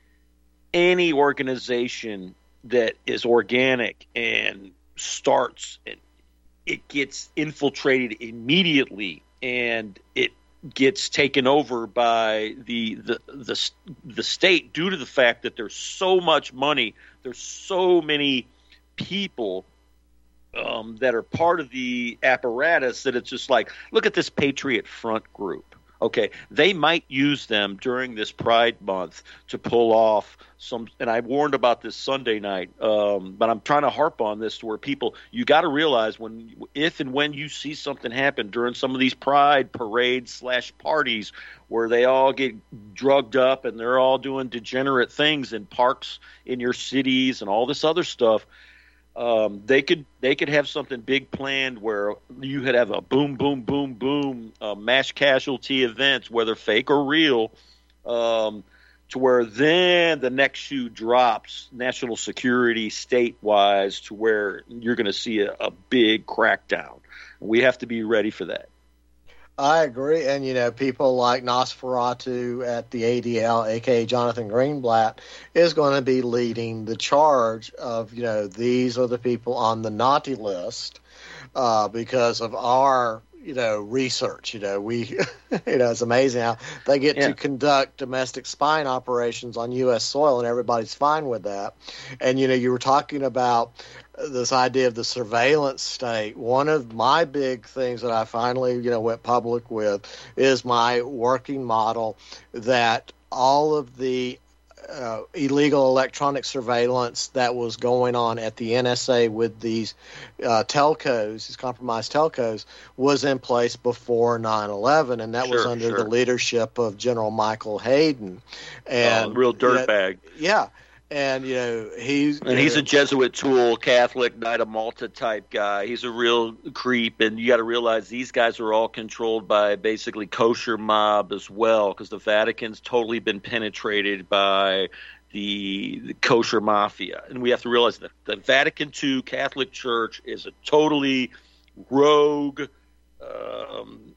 any organization that is organic and starts and it gets infiltrated immediately, and it gets taken over by the the the, the state due to the fact that there's so much money, there's so many people um, that are part of the apparatus that it's just like, look at this Patriot Front group. Okay, they might use them during this Pride Month to pull off some, and I warned about this Sunday night, um, but I'm trying to harp on this to where people, you got to realize when, if and when you see something happen during some of these Pride parades slash parties where they all get drugged up and they're all doing degenerate things in parks in your cities and all this other stuff, Um, they could they could have something big planned where you could have a boom, boom, boom, boom uh, mass casualty events, whether fake or real, um, to where then the next shoe drops, national security, state-wise, to where you're going to see a, a big crackdown. We have to be ready for that. I agree. And, you know, people like Nosferatu at the A D L, a k a. Jonathan Greenblatt, is going to be leading the charge of, you know, these are the people on the naughty list uh, because of our, you know, research. You know, we, you know, it's amazing how they get yeah. to conduct domestic spying operations on U S soil, and everybody's fine with that. And, you know, you were talking about this idea of the surveillance state. One of my big things that I finally, you know, went public with is my working model that all of the uh, illegal electronic surveillance that was going on at the N S A with these uh, telcos, these compromised telcos, was in place before nine eleven, and that sure, was under sure. the leadership of General Michael Hayden. And uh, real dirtbag. Yeah. And, you know, he's... And he's a Jesuit tool, Catholic, Knight of Malta type guy. He's a real creep, and you got to realize these guys are all controlled by basically kosher mob as well, because the Vatican's totally been penetrated by the, the kosher mafia. And we have to realize that the Vatican two Catholic Church is a totally rogue um,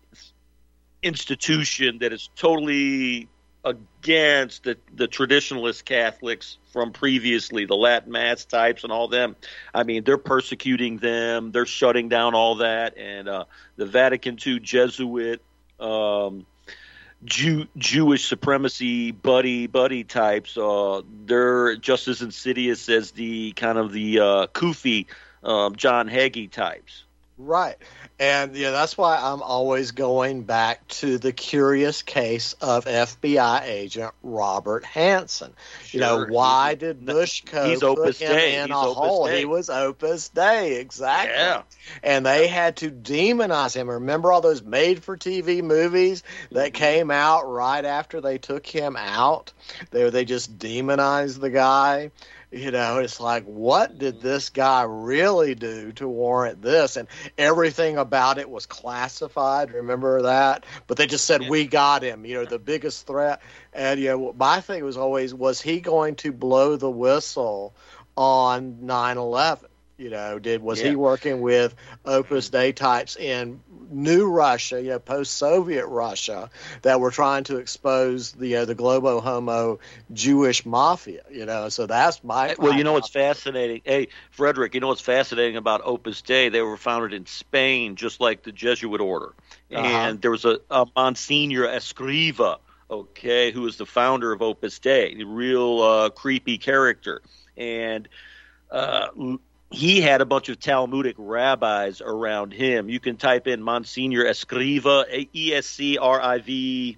institution that is totally against the, the traditionalist Catholics from previously, the Latin Mass types and all them. I mean, they're persecuting them. They're shutting down all that. And uh, the Vatican two Jesuit, um, Jew, Jewish supremacy buddy buddy types, uh, they're just as insidious as the kind of the uh, Kufi um, John Hagee types. Right. And yeah, that's why I'm always going back to the curious case of F B I agent Robert Hansen. Sure. You know, why did Bushko he's put Opus him Dei. in He's a Opus hole? Dei. He was Opus Dei, exactly. Yeah. And they had to demonize him. Remember all those made-for-T V movies that Mm-hmm. came out right after they took him out? They, they just demonized the guy. You know, it's like, what did this guy really do to warrant this? And everything about it was classified. Remember that? But they just said, yeah. we got him, you know, the biggest threat. And, you know, my thing was always, was he going to blow the whistle on nine eleven? You know, did was yeah. he working with Opus Dei types in new Russia, you know, post-Soviet Russia, that were trying to expose the, you know, the Globo Homo Jewish mafia, you know? So that's my... Well, you know what's fascinating? Hey, Frederick, you know what's fascinating about Opus Dei? They were founded in Spain, just like the Jesuit order. Uh-huh. And there was a, a Monsignor Escriva, okay, who was the founder of Opus Dei, a real uh, creepy character. And... Uh, he had a bunch of Talmudic rabbis around him. You can type in Monsignor Escriva, E S C R I V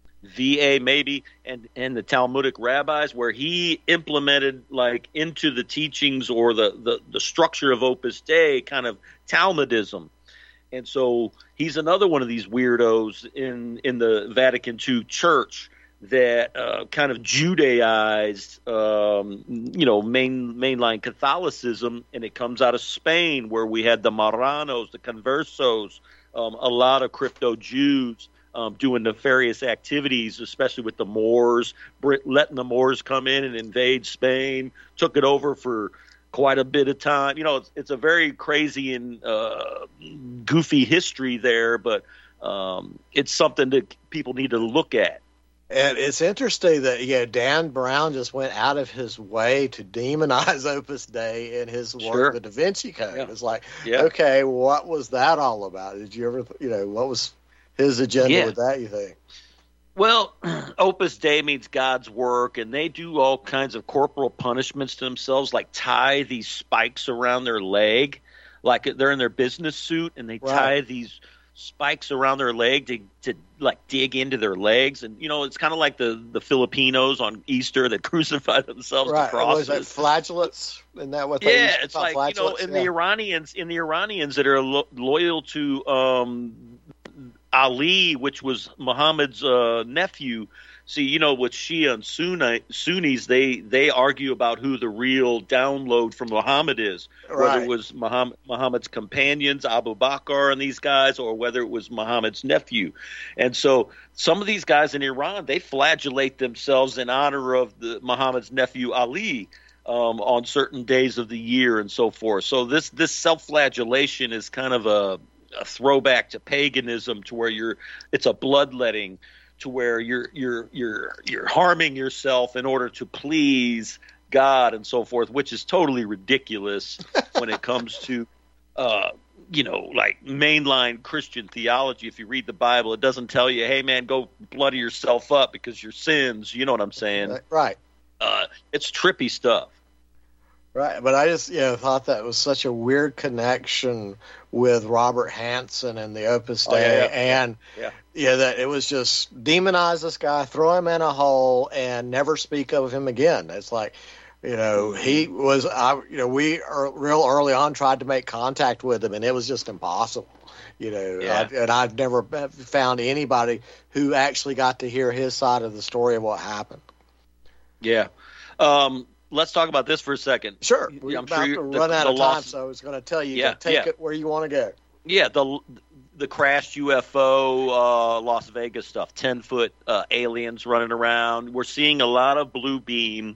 V A maybe, and, and the Talmudic rabbis, where he implemented like into the teachings or the, the, the structure of Opus Dei kind of Talmudism. And so he's another one of these weirdos in, in the Vatican Two church that uh, kind of Judaized, um, you know, main mainline Catholicism, and it comes out of Spain, where we had the Marranos, the Conversos, um, a lot of crypto Jews um, doing nefarious activities, especially with the Moors, letting the Moors come in and invade Spain, took it over for quite a bit of time. You know, it's, it's a very crazy and uh, goofy history there, but um, it's something that people need to look at. And it's interesting that, you know, Dan Brown just went out of his way to demonize Opus Dei in his work, sure. The Da Vinci Code. Yeah. It's like, yeah. okay, what was that all about? Did you ever, you know, what was his agenda yeah. with that, you think? Well, Opus Dei means God's work, and they do all kinds of corporal punishments to themselves, like tie these spikes around their leg, like they're in their business suit, and they right. tie these spikes around their leg to, to like dig into their legs. And, you know, it's kind of like the, the Filipinos on Easter that crucify themselves right. to crosses. Was that flagellants? Isn't that what they Yeah, used to it's call like, you know, in yeah. the Iranians, in the Iranians that are lo- loyal to um, Ali, which was Muhammad's uh, nephew. See, you know, with Shia and Sunni, Sunnis, they, they argue about who the real download from Muhammad is, right. whether it was Muhammad, Muhammad's companions, Abu Bakr and these guys, or whether it was Muhammad's nephew. And so some of these guys in Iran, they flagellate themselves in honor of the Muhammad's nephew Ali um, on certain days of the year and so forth. So this, this self-flagellation is kind of a, a throwback to paganism, to where you're it's a bloodletting, to where you're you're you're you're harming yourself in order to please God and so forth, which is totally ridiculous when it comes to uh, you know, like mainline Christian theology. If you read the Bible, it doesn't tell you, hey man, go bloody yourself up because your sins. You know what I'm saying? Right. Uh, it's trippy stuff. Right, but I just, you know, thought that was such a weird connection with Robert Hansen and the Opus Dei, oh, yeah, yeah. and yeah. yeah, that it was just demonize this guy, throw him in a hole, and never speak of him again. It's like, you know, he was, I, you know, we are real early on tried to make contact with him, and it was just impossible. You know, yeah. I, and I've never found anybody who actually got to hear his side of the story of what happened. Yeah. Um, Let's talk about this for a second. Sure. We're I'm about sure to the, run out the of time, loss, so I was going to tell you, yeah, to take yeah. it where you want to go. Yeah, the the crashed U F O, uh, Las Vegas stuff, ten-foot uh, aliens running around. We're seeing a lot of blue beam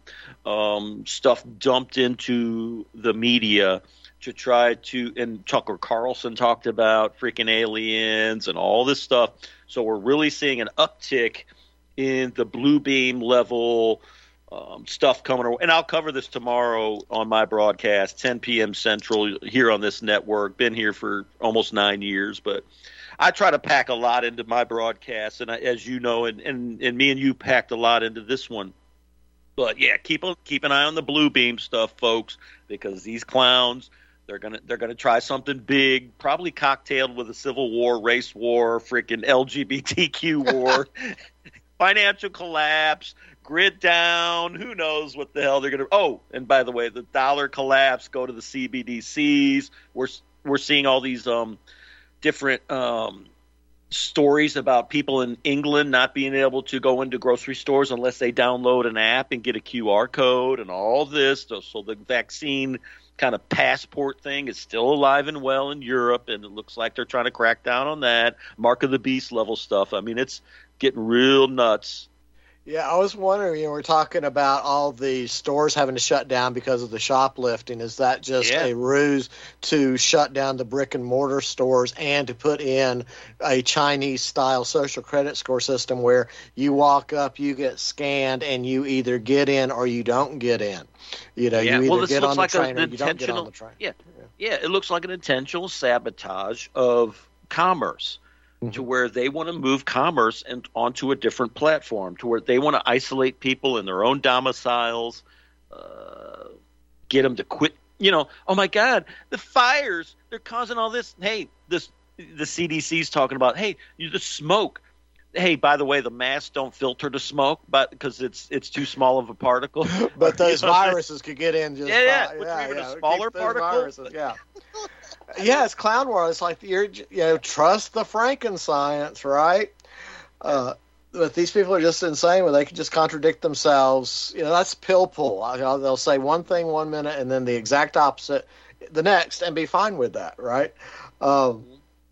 um, stuff dumped into the media to try to – and Tucker Carlson talked about freaking aliens and all this stuff. So we're really seeing an uptick in the blue beam level – Um, stuff coming away. And I'll cover this tomorrow on my broadcast, ten p.m. Central, here on this network. Been here for almost nine years, but I try to pack a lot into my broadcast, and I, as you know, and, and, and me and you packed a lot into this one. But yeah, keep a, keep an eye on the blue beam stuff, folks, because these clowns, they're gonna they're gonna try something big, probably cocktailed with a civil war, race war, freaking L G B T Q war, financial collapse. Grid down, who knows what the hell they're going to – oh, and by the way, the dollar collapse, go to the C B D Cs. We're we're seeing all these um, different um, stories about people in England not being able to go into grocery stores unless they download an app and get a Q R code and all this. So, so the vaccine kind of passport thing is still alive and well in Europe, and it looks like they're trying to crack down on that. Mark of the Beast level stuff. I mean, it's getting real nuts. Yeah, I was wondering, you know, we're talking about all the stores having to shut down because of the shoplifting. Is that just Yeah. a ruse to shut down the brick and mortar stores and to put in a Chinese style social credit score system where you walk up, you get scanned, and you either get in or you don't get in? You know, Yeah, you either well, this get looks on like the train an or you don't get on intentional. the train. Yeah, yeah, it looks like an intentional sabotage of commerce. To where they want to move commerce and onto a different platform, to where they want to isolate people in their own domiciles, uh, get them to quit. You know, oh my God, the fires, they're causing all this. Hey, this the C D C's talking about, hey, you the smoke. Hey, by the way, the masks don't filter to smoke, but because it's it's too small of a particle. But those You know, viruses could get in just Yeah, yeah, fine. with yeah, even a yeah. smaller Keep those particle. viruses, yeah. Yeah, it's clown world. It's like you're, you know, trust the Frankenscience, right? Uh, but these people are just insane where they can just contradict themselves. You know, that's pill pull. You know, they'll say one thing one minute and then the exact opposite the next, and be fine with that, right? Um,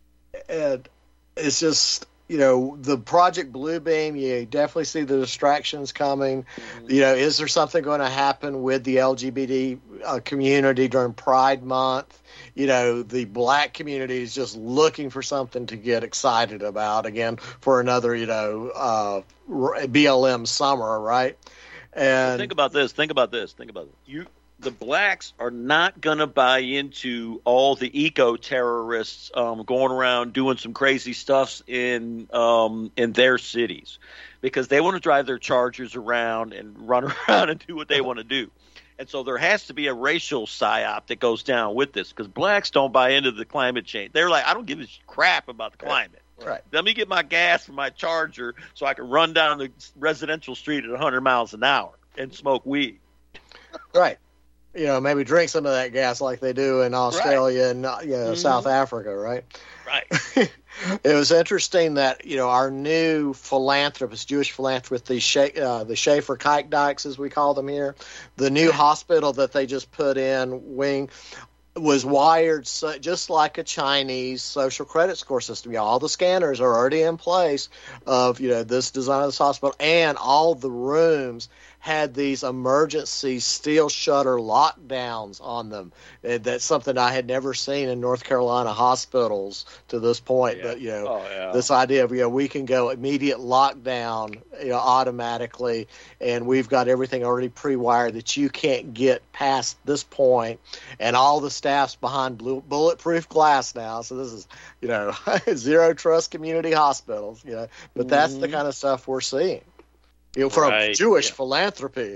and it's just, you know, the Project Bluebeam, you definitely see the distractions coming. Mm-hmm. You know, is there something going to happen with the L G B T uh, community during Pride Month? You know, the black community is just looking for something to get excited about again for another, you know, uh, B L M summer, right? And well, think about this. Think about this. Think about it. You, the blacks are not going to buy into all the eco-terrorists um, going around doing some crazy stuff in um, in their cities, because they want to drive their Chargers around and run around and do what they want to do. And so there has to be a racial psyop that goes down with this, because blacks don't buy into the climate change. They're like, I don't give a crap about the climate. Right. Let me get my gas from my Charger so I can run down the residential street at one hundred miles an hour and smoke weed. Right. You know, maybe drink some of that gas like they do in Australia right. and uh, you know, mm-hmm. South Africa, right? Right. It was interesting that, you know, our new philanthropist, Jewish philanthropist, the Scha- uh, the Schaefer Kijkdijks, as we call them here, the new hospital that they just put in, Wing, was wired so, just like a Chinese social credit score system. You know, all the scanners are already in place of, you know, this design of this hospital, and all the rooms had these emergency steel shutter lockdowns on them. That's something I had never seen in North Carolina hospitals to this point. Yeah. But, you know, oh, yeah. this idea of, you know, we can go immediate lockdown, you know, automatically, and we've got everything already pre-wired that you can't get past this point, and all the staff's behind blue, bulletproof glass now. So this is, you know, zero trust community hospitals, you know, but that's mm-hmm. the kind of stuff we're seeing. You know, from right. Jewish yeah. philanthropy.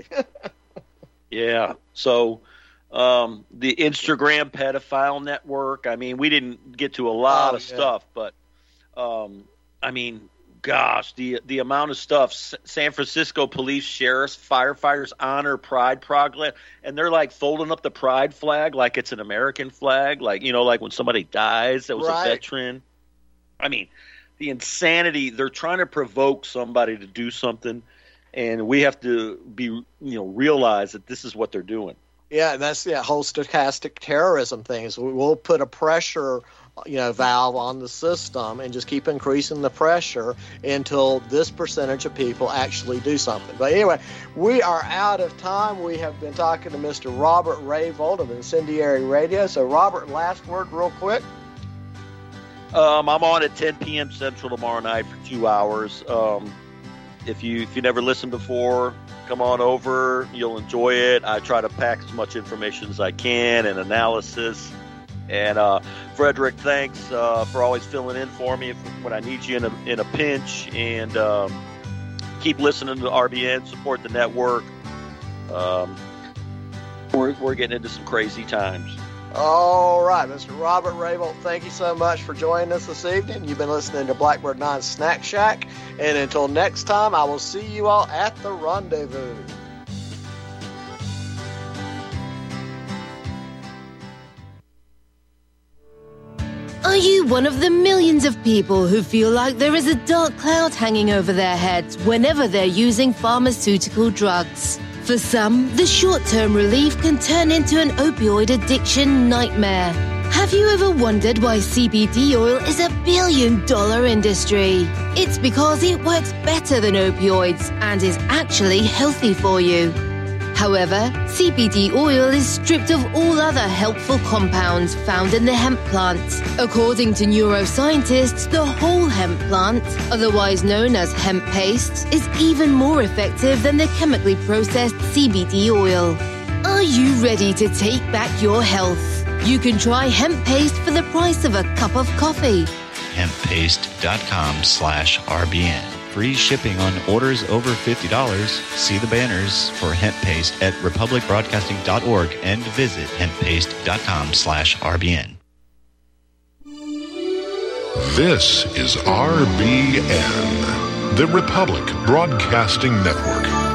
yeah. So um, the Instagram pedophile network, I mean, we didn't get to a lot oh, of yeah. stuff, but um, I mean, gosh, the the amount of stuff. S- San Francisco police, sheriffs, firefighters honor Pride progress, and they're like folding up the Pride flag like it's an American flag, like, you know, like when somebody dies that was right. a veteran. I mean, the insanity. They're trying to provoke somebody to do something. And we have to be, you know, realize that this is what they're doing. Yeah, and that's the yeah, whole stochastic terrorism thing. Is we'll put a pressure, you know, valve on the system and just keep increasing the pressure until this percentage of people actually do something. But anyway, we are out of time. We have been talking to Mister Robert Rayvold of Incendiary Radio. So, Robert, last word real quick. Um, I'm on at ten p.m. Central tomorrow night for two hours. Um If you if you never listened before, come on over. You'll enjoy it. I try to pack as much information as I can and analysis. And uh, Frederick, thanks uh, for always filling in for me if, when I need you in a in a pinch. And um, keep listening to R B N. Support the network. Um, we're we're getting into some crazy times. All right, Mister Robert Rayvold, thank you so much for joining us this evening. You've been listening to Blackbird nine Snack Shack. And until next time, I will see you all at the rendezvous. Are you one of the millions of people who feel like there is a dark cloud hanging over their heads whenever they're using pharmaceutical drugs? For some, the short-term relief can turn into an opioid addiction nightmare. Have you ever wondered why C B D oil is a billion-dollar industry? It's because it works better than opioids and is actually healthy for you. However, C B D oil is stripped of all other helpful compounds found in the hemp plant. According to neuroscientists, the whole hemp plant, otherwise known as hemp paste, is even more effective than the chemically processed C B D oil. Are you ready to take back your health? You can try hemp paste for the price of a cup of coffee. hemppaste.com slash RBN. Free shipping on orders over fifty dollars. See the banners for hemp paste at republic broadcasting dot org and visit hemppaste.com slash RBN. This is R B N, the Republic Broadcasting Network.